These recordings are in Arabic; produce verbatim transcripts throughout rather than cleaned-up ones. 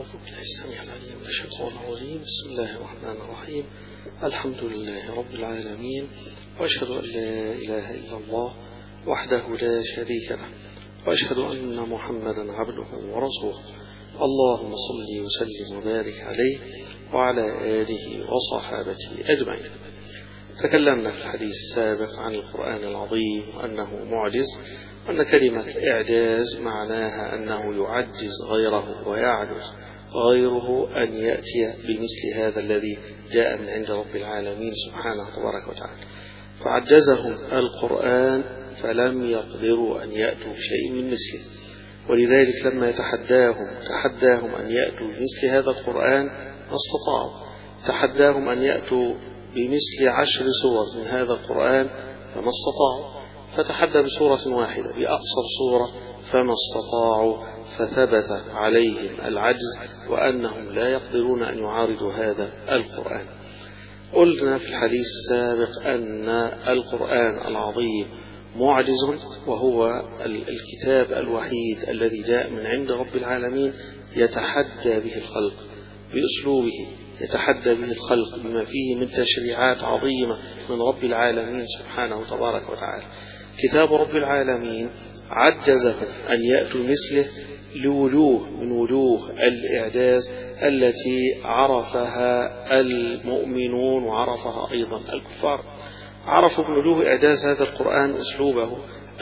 أعوذ بالله السميع العليم من الشيطان الرجيم. بسم الله الرحمن الرحيم. الحمد لله رب العالمين، وأشهد أن لا إله إلا الله وحده لا شريك له، وأشهد أن محمدا عبده ورسوله. اللهم صل وسلم وبارك عليه وعلى آله وصحابته أجمعين. تكلمنا في الحديث السابق عن القرآن العظيم وأنه معجز، وأن كلمة إعجاز معناها أنه يعجز غيره ويعجز غيره أن يأتي بمثل هذا الذي جاء من عند رب العالمين سبحانه تبارك وتعالى. فعجزهم القرآن فلم يقدروا أن يأتوا بشيء من مثله، ولذلك لما يتحداهم تحداهم أن يأتوا بمثل هذا القرآن ما استطاعوا. تحداهم أن يأتوا بمثل عشر سور من هذا القرآن فما استطاعوا، فتحدى بسورة واحدة بأقصر سورة فما استطاعوا، فثبت عليهم العجز وأنهم لا يقدرون أن يعارضوا هذا القرآن. قلنا في الحديث السابق أن القرآن العظيم معجز، وهو الكتاب الوحيد الذي جاء من عند رب العالمين يتحدى به الخلق بأسلوبه، يتحدى به الخلق بما فيه من تشريعات عظيمة من رب العالمين سبحانه تبارك وتعالى. كتاب رب العالمين عجزهم أن يأتوا مثله لوجوه من وجوه الإعجاز التي عرفها المؤمنون وعرفها أيضا الكفار. عرفوا من وجوه إعجاز هذا القرآن أسلوبه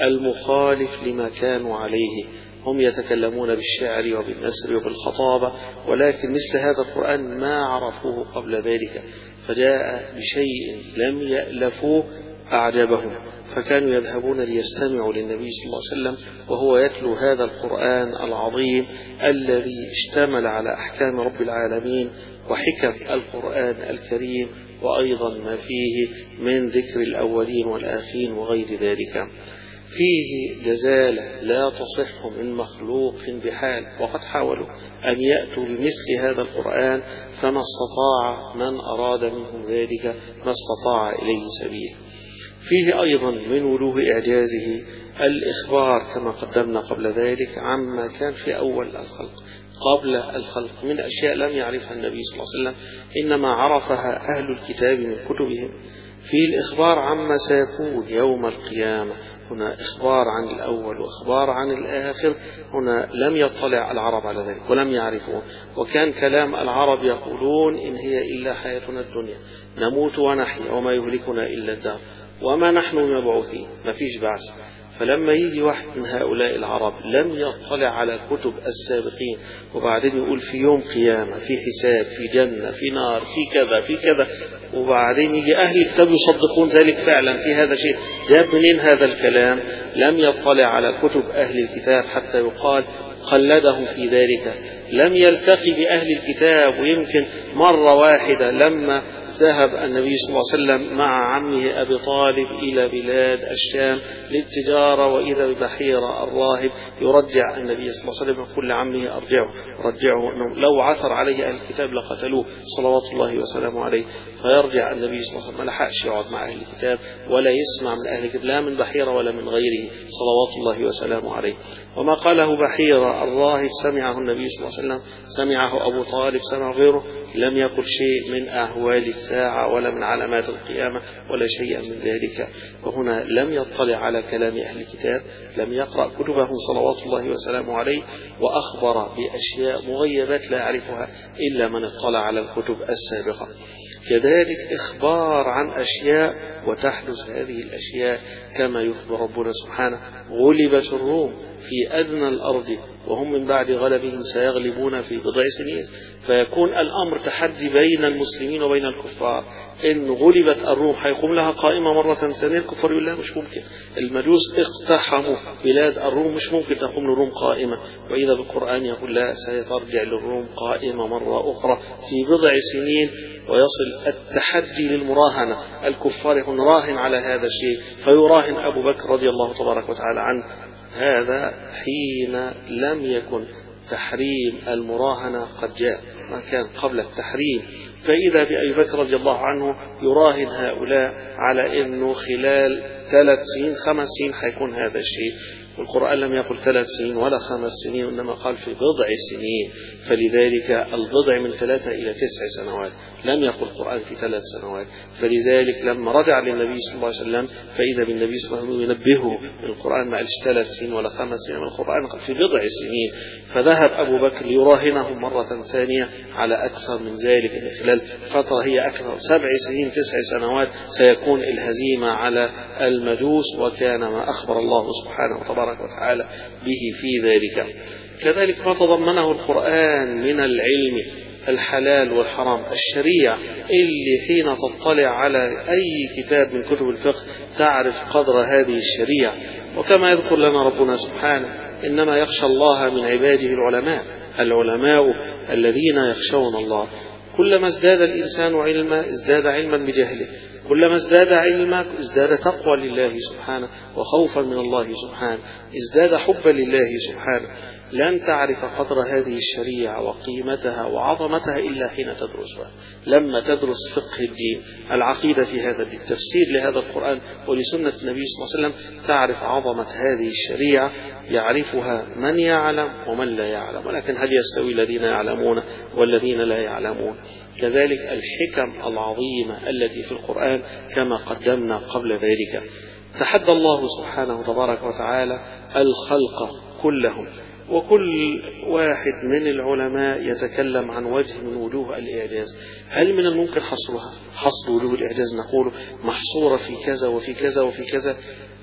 المخالف لما كانوا عليه. هم يتكلمون بالشعر وبالنثر وبالخطابة، ولكن مثل هذا القرآن ما عرفوه قبل ذلك، فجاء بشيء لم يألفوه أعجبهم، فكانوا يذهبون ليستمعوا للنبي صلى الله عليه وسلم وهو يتلو هذا القرآن العظيم الذي اشتمل على أحكام رب العالمين وحكم القرآن الكريم، وأيضا ما فيه من ذكر الأولين والآخرين وغير ذلك. فيه جزالة لا تصح من مخلوق بحال، وقد حاولوا أن يأتوا بمثل هذا القرآن فما استطاع من أراد منهم ذلك ما استطاع إليه سبيل. فيه أيضا من وجوه إعجازه الإخبار كما قدمنا قبل ذلك عما كان في أول الخلق قبل الخلق من أشياء لم يعرفها النبي صلى الله عليه وسلم، إنما عرفها أهل الكتاب من كتبهم. في الإخبار عما سيكون يوم القيامة، هنا إخبار عن الأول وإخبار عن الآخر، هنا لم يطلع العرب على ذلك ولم يعرفون، وكان كلام العرب يقولون إن هي إلا حياتنا الدنيا نموت ونحيا وما يهلكنا إلا الدهر وما نحن مبعوثين، ما فيش بعث. فلما يجي واحد من هؤلاء العرب لم يطلع على كتب السابقين وبعدين يقول في يوم قيامة، في حساب، في جنة، في نار، في كذا في كذا، وبعدين يجي أهل الكتاب يصدقون ذلك فعلا في هذا شيء، جاب منين هذا الكلام؟ لم يطلع على كتب أهل الكتاب حتى يقال قلدهم في ذلك. لم يلتقي بأهل الكتاب، ويمكن مرة واحدة لما ذهب النبي صلى الله عليه وسلم مع عمه أبي طالب إلى بلاد الشام للتجارة، وإذا ببحيرة الراهب يرجع النبي صلى الله عليه وسلم يقول لعمه أرجعه رجعه أنه لو عثر عليه أهل الكتاب لقتلوه صلوات الله وسلامه عليه. فيرجع النبي صلى الله عليه وسلم ما لحقش يقعد مع أهل الكتاب ولا يسمع من أهل الكتاب لا من بحيرة ولا من غيره صلوات الله وسلامه عليه. وما قاله بحيرة الراهب سمعه النبي صلى الله عليه وسلم، سمعه أبو طالب، سمع غيره، لم يقل شيء من أهوال الساعة ولا من علامات القيامة ولا شيء من ذلك. وهنا لم يطلع على كلام أهل الكتاب، لم يقرأ كتبهم صلوات الله وسلامه عليه، وأخبر بأشياء مغيبات لا يعرفها إلا من اطلع على الكتب السابقة. كذلك إخبار عن أشياء وتحدث هذه الأشياء كما يخبر ربنا سبحانه: غلبت الروم في أدنى الأرض وهم من بعد غلبهم سيغلبون في بضع سنين. فيكون الأمر تحدي بين المسلمين وبين الكفار، إن غلبت الروم حيقوم لها قائمة مرة ثانية. الكفار يقول لا مش ممكن، المجوس اقتحموا بلاد الروم مش ممكن تقوم للروم قائمة، وإذا بالقرآن يقول لا سيترجع للروم قائمة مرة أخرى في بضع سنين. ويصل التحدي للمراهنة، الكفار يكون راهن على هذا الشيء، فيراهن أبو بكر رضي الله تبارك وتعالى عنه هذا حين لم يكن تحريم المراهنة قد جاء، ما كان قبل التحريم. فإذا بأبي بكر رضي الله عنه يراهن هؤلاء على أنه خلال ثلاث سنين خمس سنين حيكون هذا الشيء، والقرآن لم يقل ثلاث سنين ولا خمس سنين، إنما قال في بضع سنين، فلذلك البضع من ثلاثة إلى تسع سنوات، لم يقل القرآن في ثلاث سنوات. فلذلك لما رجع للنبي صلى الله عليه وسلم فإذا بالنبي صلى الله عليه وسلم ينبهه، القرآن ما قالش ثلاث سنين ولا خمس سنين، القرآن قال في بضع سنين. فذهب أبو بكر ليراهنه مرة ثانية على أكثر من ذلك، إن خلال فترة هي أكثر سبع سنين تسع سنوات سيكون الهزيمة على المجوس، وكان ما أخبر الله سبحانه وتبارك وتعالى به في ذلك. كذلك ما تضمنه القرآن من العلم الحلال والحرام، الشريعة اللي حين تطلع على أي كتاب من كتب الفقه تعرف قدر هذه الشريعة. وكما يذكر لنا ربنا سبحانه إنما يخشى الله من عباده العلماء، العلماء الذين يخشون الله. كلما ازداد الإنسان علما ازداد علما بجهله، كلما ازداد علما ازداد تقوى لله سبحانه وخوفا من الله سبحانه، ازداد حبا لله سبحانه. لن تعرف قدر هذه الشريعة وقيمتها وعظمتها إلا حين تدرسها. لما تدرس فقه الدين، العقيدة في هذا الدين، تفسير لهذا القرآن ولسنة النبي صلى الله عليه وسلم، تعرف عظمة هذه الشريعة، يعرفها من يعلم ومن لا يعلم. ولكن هل يستوي الذين يعلمون والذين لا يعلمون؟ كذلك الحكم العظيمة التي في القرآن كما قدمنا قبل ذلك. تحدى الله سبحانه تبارك وتعالى الخلق كلهم، وكل واحد من العلماء يتكلم عن وجه من وجوه الإعجاز. هل من الممكن حصرها؟ حصر وجوه الإعجاز نقول محصورة في كذا وفي كذا وفي كذا.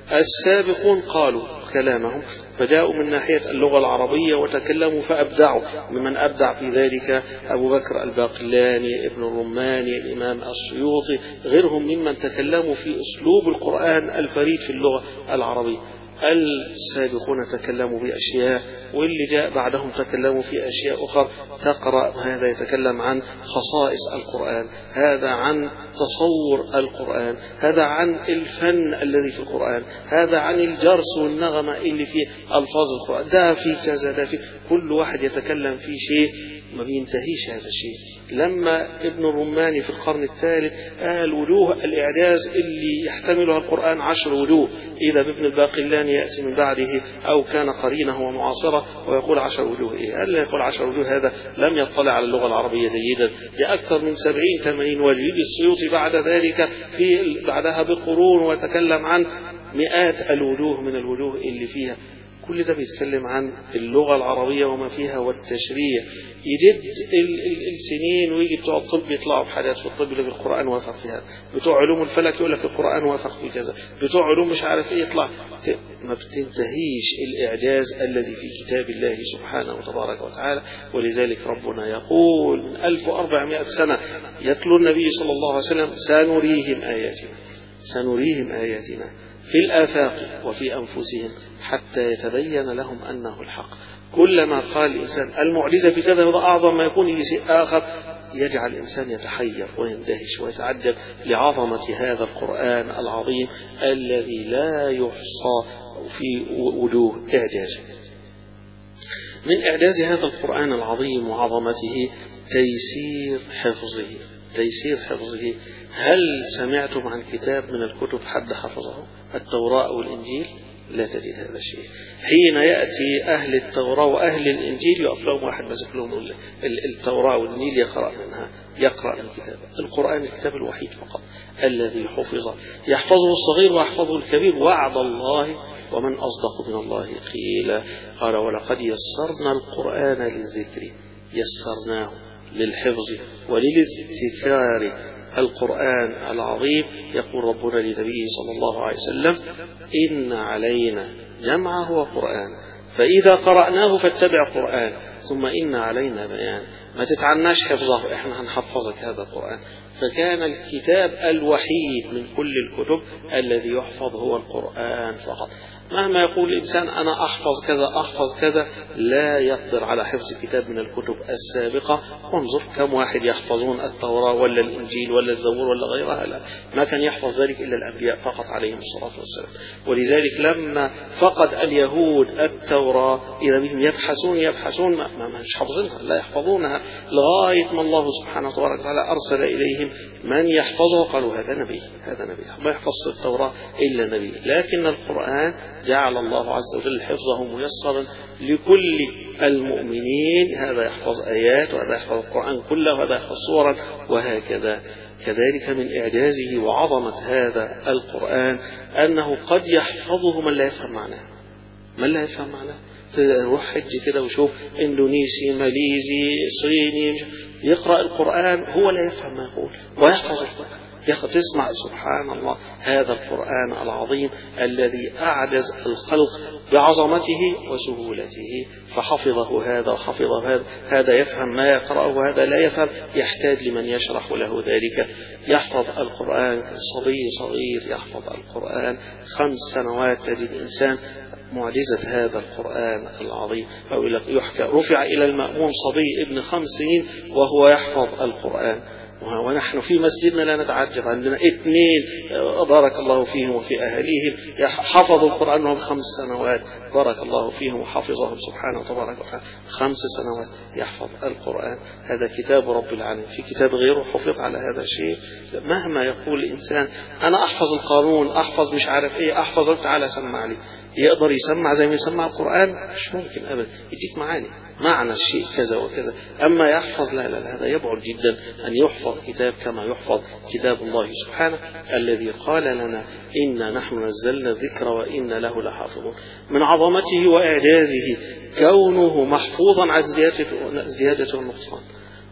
السابقون قالوا كلامهم، فجاءوا من ناحية اللغة العربية وتكلموا فأبدعوا، ممن أبدع في ذلك أبو بكر الباقلاني، ابن الرماني، الإمام السيوطي، غيرهم ممن تكلموا في أسلوب القرآن الفريد في اللغة العربية. السابقون تكلموا بأشياء، واللي جاء بعدهم تكلموا في أشياء أخرى. تقرأ هذا يتكلم عن خصائص القرآن، هذا عن تصور القرآن، هذا عن الفن الذي في القرآن، هذا عن الجرس والنغمة اللي في ألفاظ القرآن، ده في كذا، ده في، كل واحد يتكلم في شيء ما بينتهيش هذا الشيء. لما ابن الرماني في القرن الثالث قال وجوه الإعجاز اللي يحتملها القرآن عشر وجوه، إذا بابن الباقلاني يأتي من بعده أو كان قرينه ومعاصرة ويقول عشر وجوه. إيه قال يقول عشر وجوه؟ هذا لم يطلع على اللغة العربية جيدا، لأكثر من سبعين ثمانين وجه. يجي السيوطي بعد ذلك في بعدها بقرون وتكلم عن مئات الوجوه من الوجوه اللي فيها. كل ده بيتكلم عن اللغة العربية وما فيها والتشريع. يجد السنين ويجي بتوع الطب يطلعوا بحاجات في الطب اللي في القرآن وافق فيها، بتوع علوم الفلك يقول لك القرآن وافق في كذا، بتوع علوم مش عارف ايه يطلع. ما بتنتهيش الإعجاز الذي في كتاب الله سبحانه وتبارك وتعالى. ولذلك ربنا يقول من ألف وأربعمائة سنة يتلو النبي صلى الله عليه وسلم سنريهم آياتنا، سنريهم آياتنا في الآفاق وفي أنفسهم حتى يتبين لهم أنه الحق. كلما قال الإنسان المعجزة في كذا هذا أعظم ما يكون في شيء آخر، يجعل الإنسان يتحير ويندهش ويتعجب لعظمة هذا القرآن العظيم الذي لا يحصى في وجوه إعجازه. من إعجاز هذا القرآن العظيم وعظمته تيسير حفظه، تيسير حفظه. هل سمعتم عن كتاب من الكتب حد حفظه؟ التوراة والإنجيل؟ لا تجد هذا الشيء. حين يأتي أهل التوراة وأهل الإنجيل يقف لهم واحد ماسك لهم التوراة والإنجيل يقرأ منها، يقرأ الكتاب. القرآن الكتاب الوحيد فقط الذي حفظ، يحفظه الصغير ويحفظه الكبير. وعد الله ومن أصدق من الله قيلا. قال ولقد يسرنا القرآن للذكر، يسرناه للحفظ وللاذكار. القرآن العظيم يقول ربنا لنبيه صلى الله عليه وسلم إن علينا جمعه وقرآن فإذا قرأناه فاتبع قرآن ثم إن علينا بيان. ما تتعناش حفظه، إحنا هنحفظك هذا القرآن. فكان الكتاب الوحيد من كل الكتب الذي يحفظ هو القرآن فقط. مهما يقول الإنسان أنا أحفظ كذا أحفظ كذا، لا يقدر على حفظ كتاب من الكتب السابقة. وانظر كم واحد يحفظون التوراة ولا الإنجيل ولا الزبور ولا غيرها، لا، ما كان يحفظ ذلك إلا الأنبياء فقط عليهم الصلاة والسلام. ولذلك لما فقد اليهود التوراة إذا بهم يبحثون يبحثون ما مش حافظينها، لا يحفظونها لغاية ما الله سبحانه وتعالى أرسل إليهم من يحفظه، قالوا هذا نبي هذا نبي ما يحفظ التوراة إلا نبي. لكن القرآن جعل الله عز وجل حفظه ميسرا لكل المؤمنين، هذا يحفظ آيات وهذا يحفظ القرآن كله وهذا يحفظ سورا وهكذا. كذلك من إعجازه وعظمة هذا القرآن أنه قد يحفظه من لا يفهم معناه من لا يفهم معناه تروح حج كده وشوف اندونيسي ماليزي صيني يقرأ القرآن هو لا يفهم ما يقول ويحفظ القرآن، تسمع سبحان الله هذا القرآن العظيم الذي أعجز الخلق بعظمته وسهولته، فحفظه هذا وحفظه هذا، هذا يفهم ما يقرأه وهذا لا يفهم، يحتاج لمن يشرح له ذلك. يحفظ القرآن صبي صغير يحفظ القرآن خمس سنوات، تجد إنسان معجزة هذا القرآن العظيم. أقول لك يحكى رفع إلى المأمون صبي ابن خمس سنين وهو يحفظ القرآن، ونحن في مسجدنا لا نتعجب، عندنا اثنين بارك الله فيهم وفي أهليهم حفظوا القرآن وهم خمس سنوات، بارك الله فيهم وحفظهم سبحانه وتبارك وتعالى خمس سنوات يحفظ القرآن. هذا كتاب رب العالمين، في كتاب غيره حفظ على هذا الشيء؟ مهما يقول الإنسان أنا أحفظ القانون أحفظ مش عارف إيه أحفظ، تعالى سمع لي، يقدر يسمع زي ما يسمع القرآن؟ مش ممكن أبدا، يديك معاني معنى الشيء كذا وكذا، أما يحفظ لا لا لا هذا يبعد جدا أن يحفظ كتاب كما يحفظ كتاب الله سبحانه الذي قال لنا إنا نحن نزلنا الذكر وإنا له لحافظون. من عظمته وإعجازه كونه محفوظا عن الزيادة والنقصان،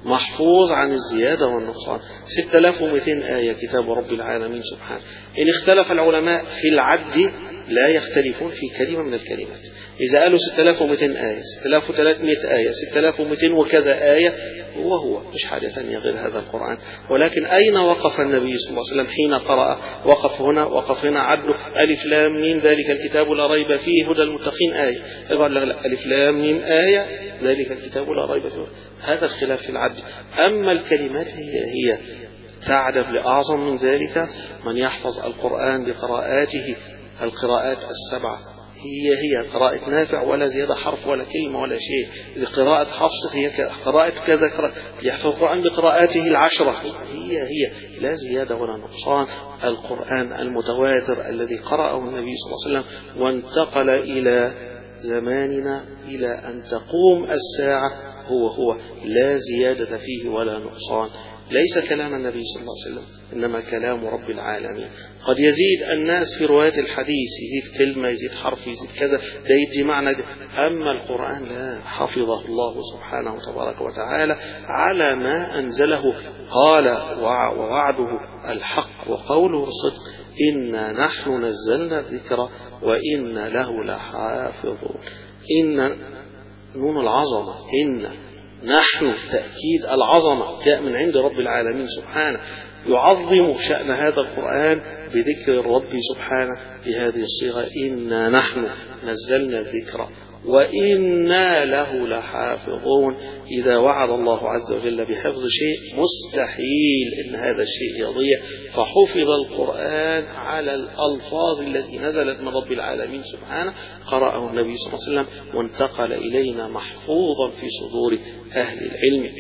محفوظ عن الزيادة والنقصان. ستة آلاف ومئتين آية كتاب رب العالمين سبحانه، إن اختلف العلماء في العد لا يختلفون في كلمة من الكلمات، إذا قالوا ستة آلاف ومئتين آية ستة آلاف وثلاثمئة آية ستة آلاف ومئتين وكذا آية هو هو مش حاجة ثانية غير هذا القرآن. ولكن أين وقف النبي صلى الله عليه وسلم حين قرأ؟ وقف هنا وقف هنا، عدوا ألف لام ميم ذلك الكتاب لا ريب فيه هدى المتقين آية، يقول لا لا ألف لام ميم آية ذلك الكتاب لا ريب فيه، هذا الخلاف في العد. أما الكلمات هي هي تعدد لأعظم من ذلك من يحفظ القرآن بقراءاته القراءات السبعة، هي هي قراءة نافع ولا زيادة حرف ولا كلمة ولا شيء، قراءة حفص هي قراءة كذا قراءة، يحفظ القرآن بقراءاته العشرة هي هي لا زيادة ولا نقصان. القرآن المتواتر الذي قرأه النبي صلى الله عليه وسلم وانتقل إلى زماننا إلى أن تقوم الساعة هو هو لا زيادة فيه ولا نقصان، ليس كلام النبي صلى الله عليه وسلم إنما كلام رب العالمين. قد يزيد الناس في رواية الحديث، يزيد كلمة يزيد حرف يزيد كذا ده يدي معنى ده. أما القرآن لا، حفظه الله سبحانه وتبارك وتعالى على ما أنزله. قال ووعده الحق وقوله الصدق إنا نحن نزلنا الذكر وإنا له لحافظون. إن نون العظمة، إن نحن تأكيد العظمة جاء من عند رب العالمين سبحانه، يعظم شأن هذا القرآن بذكر الرب سبحانه بهذه الصيغة إنا نحن نزلنا الذكر وإنا له لحافظون. إذا وعد الله عز وجل بحفظ شيء مستحيل إن هذا الشيء يضيع، فحفظ القرآن على الألفاظ التي نزلت من رب العالمين سبحانه، قرأه النبي صلى الله عليه وسلم وانتقل إلينا محفوظا في صدور أهل العلم.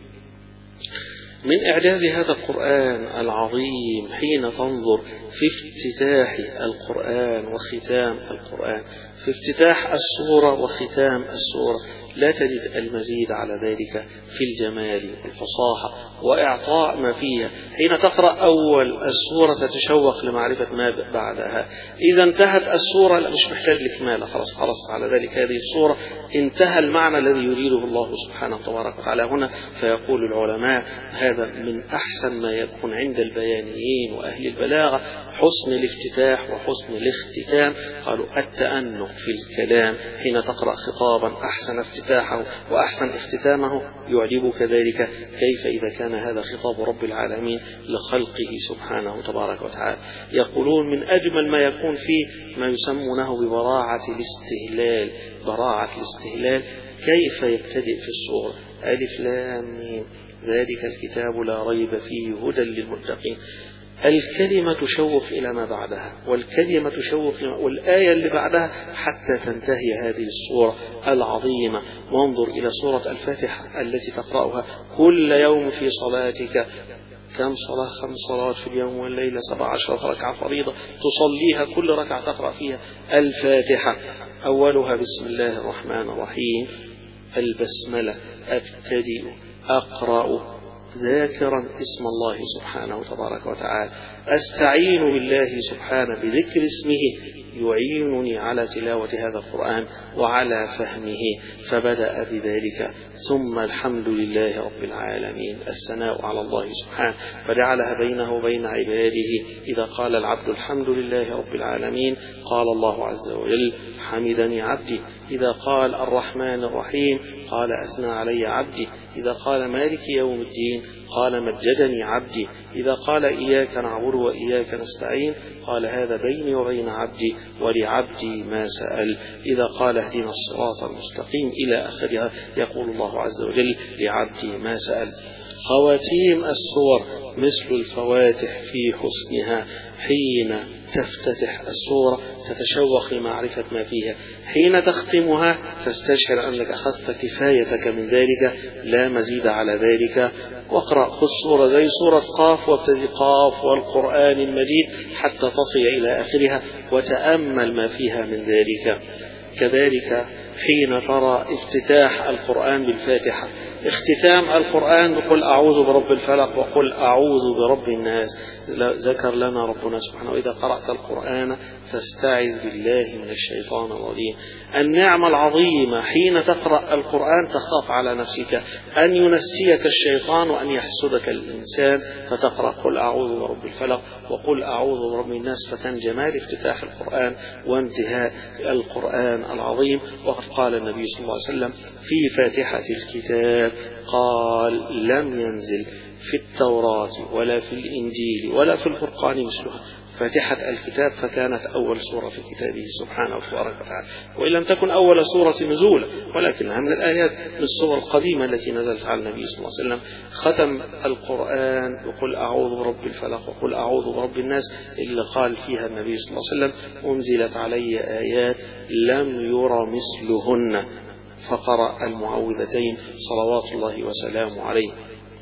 من إعجاز هذا القرآن العظيم حين تنظر في افتتاح القرآن وختام القرآن، في افتتاح السورة وختام السورة لا تجد المزيد على ذلك في الجمال والفصاحة وإعطاء ما فيها. حين تقرأ أول السورة تتشوق لمعرفة ما بعدها، إذا انتهت السورة لا مش محتاج لكمالة، خلاص خلاص على ذلك هذه السورة انتهى المعنى الذي يريده الله سبحانه وتبارك وتعالى هنا. فيقول العلماء هذا من أحسن ما يكون عند البيانيين وأهل البلاغة، حسن الافتتاح وحسن الاختتام. قالوا التأنق في الكلام حين تقرأ خطابا أحسن افتتاحه وأحسن اختتامه يعجبك ذلك، كيف إذا كان هذا خطاب رب العالمين لخلقه سبحانه تبارك وتعالى. يقولون من أجمل ما يكون فيه ما يسمونه ببراعة الاستهلال، براعة الاستهلال كيف يبتدئ في السورة ألف لام ميم ذلك الكتاب لا ريب فيه هدى للمتقين. الكلمة تشوف إلى ما بعدها، والكلمة تشوف والآية اللي بعدها حتى تنتهي هذه السورة العظيمة. وانظر إلى سورة الفاتحة التي تقرأها كل يوم في صلاتك، كم صلاة؟ خمس صلوات في اليوم والليلة، سبع عشرة ركعة فريضة تصليها كل ركعة تقرأ فيها الفاتحة. أولها بسم الله الرحمن الرحيم، البسملة، أبتدئ أقرأ ذاكرا اسم الله سبحانه تبارك وتعالى، أستعين بالله سبحانه بذكر اسمه يعينني على تلاوة هذا القرآن وعلى فهمه، فبدأ بذلك. ثم الحمد لله رب العالمين، الثناء على الله سبحانه، فجعلها بينه وبين عباده. إذا قال العبد الحمد لله رب العالمين قال الله عز وجل حمدني عبدي. إذا قال الرحمن الرحيم قال أثنى علي عبدي. إذا قال مالك يوم الدين قال مجدني عبدي. إذا قال إياك نعبد وإياك نستعين قال هذا بيني وبين عبدي ولعبدي ما سأل. إذا قال اهدنا الصراط المستقيم إلى آخرها يقول الله عز وجل لعبدي ما سأل. خواتيم السور مثل الفواتح في حسنها، حين تفتتح السورة تتشوق لمعرفة ما فيها، حين تختمها تستشعر أنك أخذت كفايتك من ذلك لا مزيد على ذلك. واقرأ خذ سورة زي سورة قاف وابتدي قاف والقرآن المجيد حتى تصل إلى آخرها وتأمل ما فيها من ذلك. كذلك حين ترى افتتاح القرآن بالفاتحة، اختتام القرآن بقل أعوذ برب الفلق وقل أعوذ برب الناس، ذكر لنا ربنا سبحانه وإذا قرأت القرآن فاستعذ بالله من الشيطان الرجيم. النعمة العظيمة حين تقرأ القرآن تخاف على نفسك أن ينسيك الشيطان وأن يحسدك الإنسان، فتقرأ قل أعوذ برب الفلق وقل أعوذ برب الناس، فكان جمال افتتاح القرآن وانتهاء القرآن العظيم. وقد قال النبي صلى الله عليه وسلم في فاتحة الكتاب قال لم ينزل في التوراة ولا في الإنجيل ولا في الفرقان مثلها فاتحة الكتاب، فكانت أول سورة في كتابه سبحانه وتبارك وتعالى، وإن لم تكن أول سورة نزولا ولكنها من الآيات من السور القديمة التي نزلت على النبي صلى الله عليه وسلم. ختم القرآن وقل أعوذ برب الفلق وقل أعوذ برب الناس اللي قال فيها النبي صلى الله عليه وسلم أنزلت علي آيات لم ير مثلهن، فقرأ المعوذتين صلوات الله وسلامه عليه.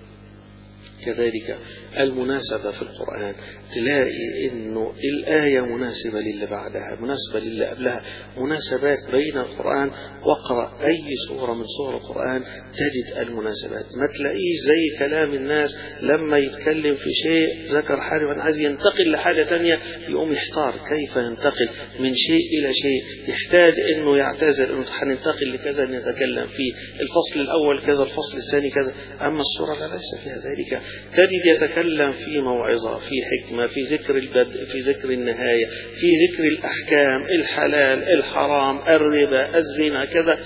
كذلك المناسبة في القرآن، تلاقي انه الآية مناسبة للي بعدها، مناسبة للي قبلها، مناسبات بين القرآن. واقرأ أي سورة من سور القرآن تجد المناسبات، ما تلاقيش زي كلام الناس لما يتكلم في شيء ذكر حاجة وأن عايز ينتقل لحاجة تانية يقوم يحتار كيف ينتقل من شيء إلى شيء، يحتاج انه يعتذر انه هننتقل لكذا نتكلم فيه، الفصل الأول كذا الفصل الثاني كذا. أما السورة لا ليس فيها ذلك، تجد يتكلم في موعظة، في حكمة، في ذكر البدء، في ذكر النهاية، في ذكر الأحكام، الحلال الحرام الربا الزنا كذا،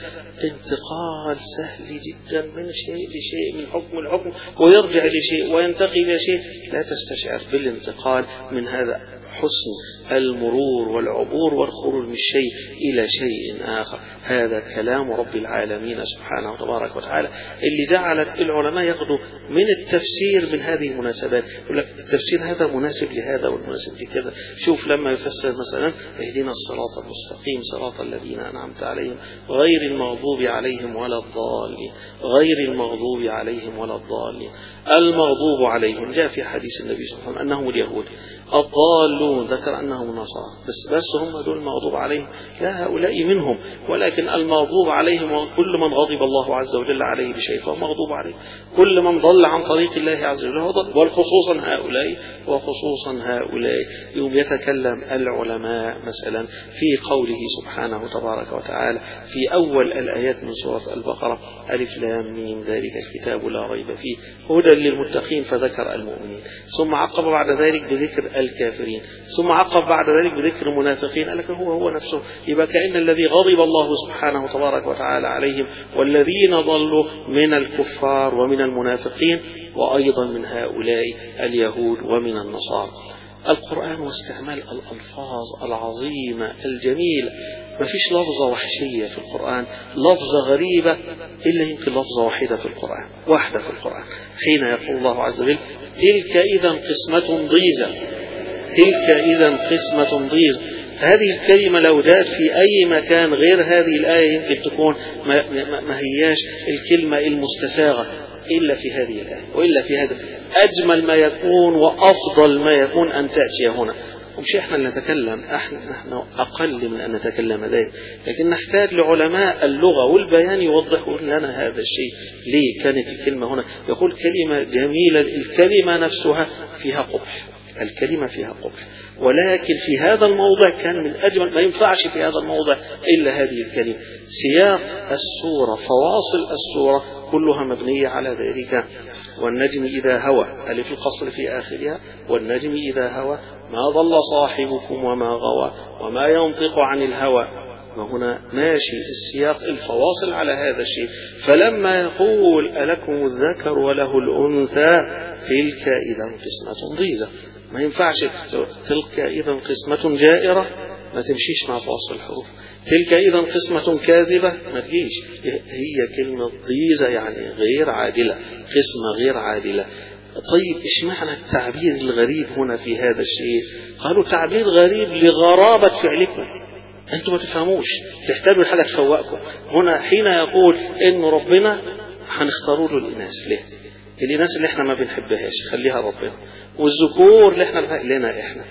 انتقال سهل جدا من شيء لشيء، من حكم الحكم ويرجع لشيء وينتقل إلى شيء، لا تستشعر بالانتقال من هذا حسن المرور والعبور والخروج من شيء إلى شيء آخر. هذا كلام رب العالمين سبحانه وتبارك وتعالى اللي جعلت العلماء ياخذوا من التفسير من هذه المناسبات، يقول لك التفسير هذا مناسب لهذا والمناسب لكذا. شوف لما يفسر مثلا اهدنا الصراط المستقيم صراط الذين أنعمت عليهم غير المغضوب عليهم ولا الضالين، غير المغضوب عليهم ولا الضالين، المغضوب عليهم جاء في حديث النبي صلى الله عليه وسلم أنهم اليهود، الضالون ذكر أنهم النصارى، بس بس هم دول المغضوب عليهم، لا هؤلاء منهم، ولكن المغضوب عليهم كل من غضب الله عز وجل عليه بشيء فهو مغضوب عليه، كل من ضل عن طريق الله عز وجل هو ضل، وخصوصا هؤلاء وخصوصا هؤلاء. يوم يتكلم العلماء مثلا في قوله سبحانه تبارك وتعالى في أول الآيات من سورة البقرة ألف لام ميم ذلك الكتاب لا ريب فيه هدى للمتقين، فذكر المؤمنين، ثم عقب بعد ذلك بذكر الكافرين، ثم عقب بعد ذلك بذكر المنافقين، قال لك هو هو نفسه. يبقى كأن الذي غضب الله سبحانه تبارك وتعالى عليهم والذين ضلوا من الكفار ومن المنافقين وأيضا من هؤلاء اليهود ومن النصارى. القرآن واستعمال الألفاظ العظيمة الجميلة. ما فيش لفظة وحشية في القرآن، لفظة غريبة إلا يمكن لفظة واحدة في القرآن، واحدة في القرآن، حين يقول الله عز وجل تلك إذا قسمة ضيزى، تلك إذا قسمة ضيزى. هذه الكلمة لو جاءت في أي مكان غير هذه الآية يمكن تكون ما, ما هياش الكلمة المستساغة إلا في هذه الآية، وإلا في هذا أجمل ما يكون وأفضل ما يكون أن تأتي هنا. ومش إحنا اللي نتكلم، إحنا نحن أقل من أن نتكلم ذلك، لكن نحتاج لعلماء اللغة والبيان يوضحون لنا هذا الشيء. ليه كانت الكلمة هنا؟ يقول كلمة جميلة، الكلمة نفسها فيها قبح، الكلمة فيها قبح، ولكن في هذا الموضع كان من أجمل ما ينفعش في هذا الموضع إلا هذه الكلمة. سياق السورة، فواصل السورة كلها مبنية على ذلك. والنجم إذا هوى، ألف القصر في آخرها، والنجم إذا هوى ما ضل صاحبكم وما غوى وما ينطق عن الهوى. وهنا ماشي السياق الفواصل على هذا الشيء. فلما يقول ألكم الذكر وله الأنثى تلك إذا قسمة ضيزى، ما ينفعش تلك إذا قسمة جائرة، ما تمشيش مع فواصل الحروف. تلك إذا قسمة كاذبة ما تجيش، هي كلمة ضيزة يعني غير عادلة، قسمة غير عادلة. طيب إيش معنى التعبير الغريب هنا في هذا الشيء؟ قالوا تعبير غريب لغرابة فعلكم، أنتم ما تفهموش، تحتاجوا لحاجة تفوقكم. هنا حين يقول إن ربنا هنختاروا له الإناث، ليه؟ الإناث اللي احنا ما بنحبهاش خليها ربنا، والذكور اللي احنا لنا احنا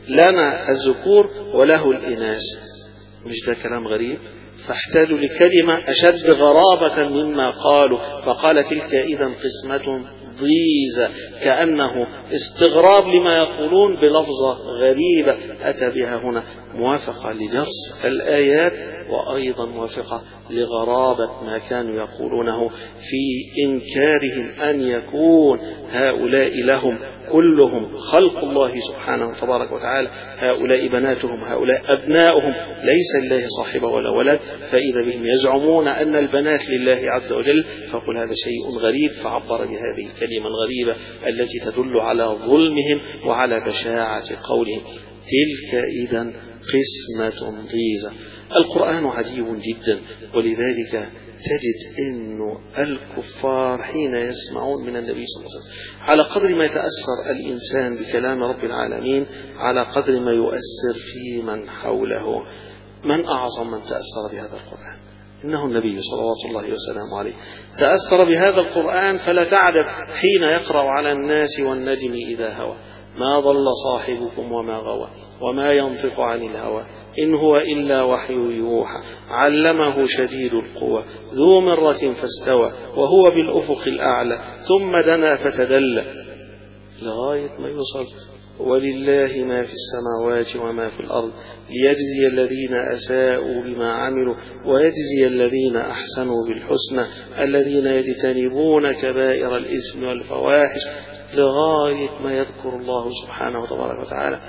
لنا الذكور وله الإناث. مش ده كلام غريب؟ فاحتاجوا لكلمة أشد غرابة مما قالوا، فقال تلك إذا قسمة ضيزى، كأنه استغراب لما يقولون بلفظة غريبة أتى بها هنا، موافقة لجرس الآيات وأيضا موافقة لغرابة ما كانوا يقولونه في إنكارهم أن يكون هؤلاء لهم كلهم خلق الله سبحانه تبارك وتعالى، هؤلاء بناتهم هؤلاء أبناؤهم، ليس لله صاحب ولا ولد، فإذا بهم يزعمون أن البنات لله عز وجل. فقل هذا شيء غريب، فعبر بهذه الكلمة الغريبة التي تدل على ظلمهم وعلى بشاعة قولهم تلك إذا قسمة ضيزى. القرآن عجيب جدا، ولذلك تجد أن الكفار حين يسمعون من النبي صلى الله عليه وسلم على قدر ما يتأثر الإنسان بكلام رب العالمين على قدر ما يؤثر في من حوله. من أعظم من تأثر بهذا القرآن؟ إنه النبي صلوات الله وسلامه عليه، تأثر بهذا القرآن. فلا تعجب حين يقرأ على الناس والنجم إذا هوى ما ضل صاحبكم وما غوى وما ينطق عن الهوى إن هو إلا وحي يوحى علمه شديد القوى ذو مرة فاستوى وهو بالأفق الأعلى ثم دنا فتدلى لغاية ما يوصل ولله ما في السماوات وما في الأرض ليجزي الذين أساءوا بما عملوا ويجزي الذين أحسنوا بالحسنى الذين يجتنبون كبائر الإثم والفواحش، لغاية ما يذكر الله سبحانه وتبارك وتعالى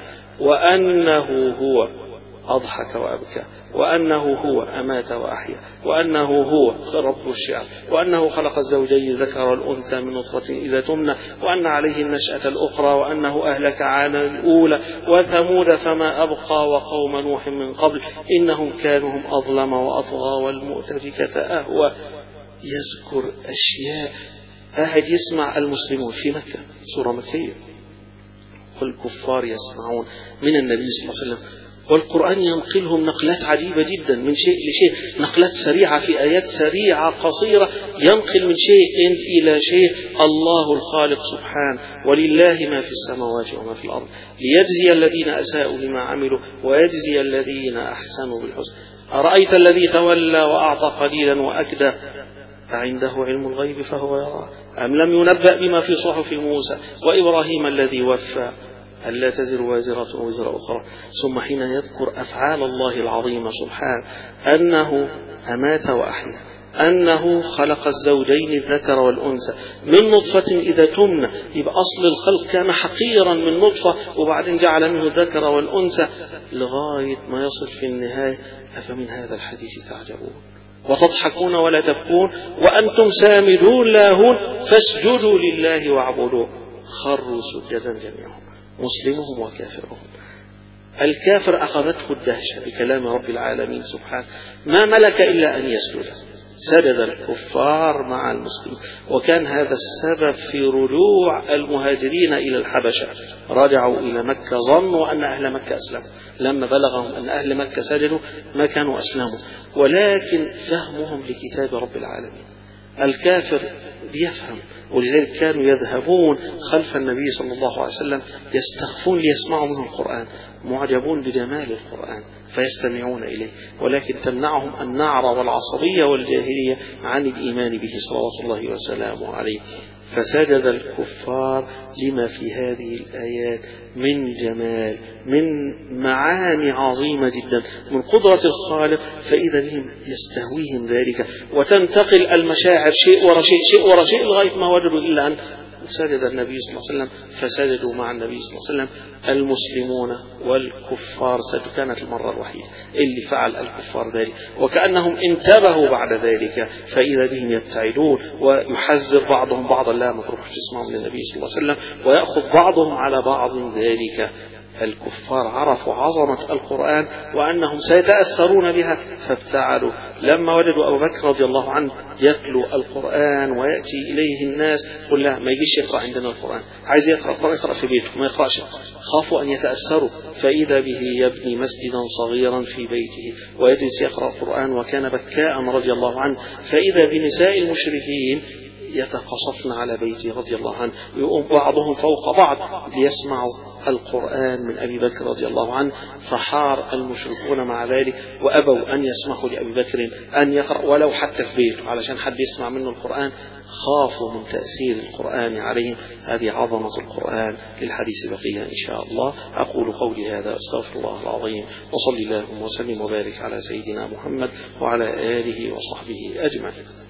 وأنه هو أضحك وأبكى وأنه هو أمات وأحيا وأنه هو رب الشعب وأنه خلق الزوجين الذكر والأنثى من نطفة إذا تمنى وأن عليه النشأة الأخرى وأنه أهلك عادا الأولى وثمود فما أبقى وقوم نوح من قبل إنهم كانوا هم أظلم وأطغى والمؤتفكة أهوى. يذكر أشياء قاعد يسمع المسلمون في مكة، سورة مكية، والكفار يسمعون من النبي صلى الله عليه وسلم، والقرآن ينقلهم نقلات عجيبة جدا من شيء لشيء، نقلات سريعة في آيات سريعة قصيرة، ينقل من شيء إلى شيء. الله الخالق سبحانه ولله ما في السماوات وما في الأرض ليجزي الذين أساءوا بما عملوا ويجزي الذين أحسنوا بالحسنى. أرأيت الذي تولى وأعطى قليلا وأكدى أعنده علم الغيب فهو يرى أم لم ينبأ بما في صحف موسى وإبراهيم الذي وفى ألا تزر وازرة وزر أخرى. ثم حين يذكر أفعال الله العظيمة سبحانه أنه أمات وأحيا، أنه خلق الزوجين الذكر والأنثى من نطفة إذا تمنى، يبقى أصل الخلق كان حقيرا من نطفة وبعدين جعل منه الذكر والأنثى لغاية ما يصل في النهاية أفمن هذا الحديث تعجبون وتضحكون ولا تبكون وأنتم سامدون لاهون فاسجدوا لله واعبدوه. خروا سجدا جميعهم مسلمهم وكافرهم. الكافر أخذته الدهشة بكلام رب العالمين سبحانه ما ملك إلا أن يسجد، سجد الكفار مع المسلمين. وكان هذا السبب في رجوع المهاجرين إلى الحبشة، رجعوا إلى مكة ظنوا أن أهل مكة أسلموا، لما بلغهم أن أهل مكة سجدوا ما كانوا أسلموا، ولكن فهمهم لكتاب رب العالمين. الكافر بيفهم، ولذلك كانوا يذهبون خلف النبي صلى الله عليه وسلم يستخفون ليسمعوا منه القرآن، معجبون بجمال القرآن فيستمعون إليه، ولكن تمنعهم النعرة والعصبية والجاهلية عن الإيمان به صلوات الله وسلامه عليه. فسجد الكفار لما في هذه الآيات من جمال، من معاني عظيمة جدا، من قدرة الخالق، فإذا بهم يستهويهم ذلك وتنتقل المشاعر شيء ورا شيء شيء ورا شيء لغاية ما وجدوا إلا أن سجد النبي صلى الله عليه وسلم، فسجدوا مع النبي صلى الله عليه وسلم المسلمون والكفار. كانت المرة الوحيدة اللي فعل الكفار ذلك، وكأنهم انتبهوا بعد ذلك فإذا بهم يبتعدون، ويحذر بعضهم بعضا لا ما تروحش تسمعوا من النبي صلى الله عليه وسلم، ويأخذ بعضهم على بعض ذلك. الكفار عرفوا عظمة القرآن وأنهم سيتأثرون بها فابتعدوا. لما وجدوا أبو بكر رضي الله عنه يتلو القرآن ويأتي إليه الناس قل لا ما يجيش يقرأ عندنا القرآن، عايز يقرأ القرآن يقرأ في بيته ما يقرأش، خافوا أن يتأثروا، فإذا به يبني مسجدا صغيرا في بيته ويجلس يقرأ القرآن، وكان بكاء رضي الله عنه. فإذا بنساء المشركين يتقصفن على بيته رضي الله عنه، يقوم بعضهم فوق بعض ليسمعوا القرآن من أبي بكر رضي الله عنه. فحار المشركون مع ذلك وأبوا أن يسمحوا لأبي بكر أن يقرأ ولو حتى في بيته علشان حد يسمع منه القرآن، خافوا من تأثير القرآن عليهم. هذه عظمة القرآن. للحديث بقية إن شاء الله. أقول قولي هذا أستغفر الله العظيم، وصلي اللهم وسلم وبارك على سيدنا محمد وعلى آله وصحبه أجمعين.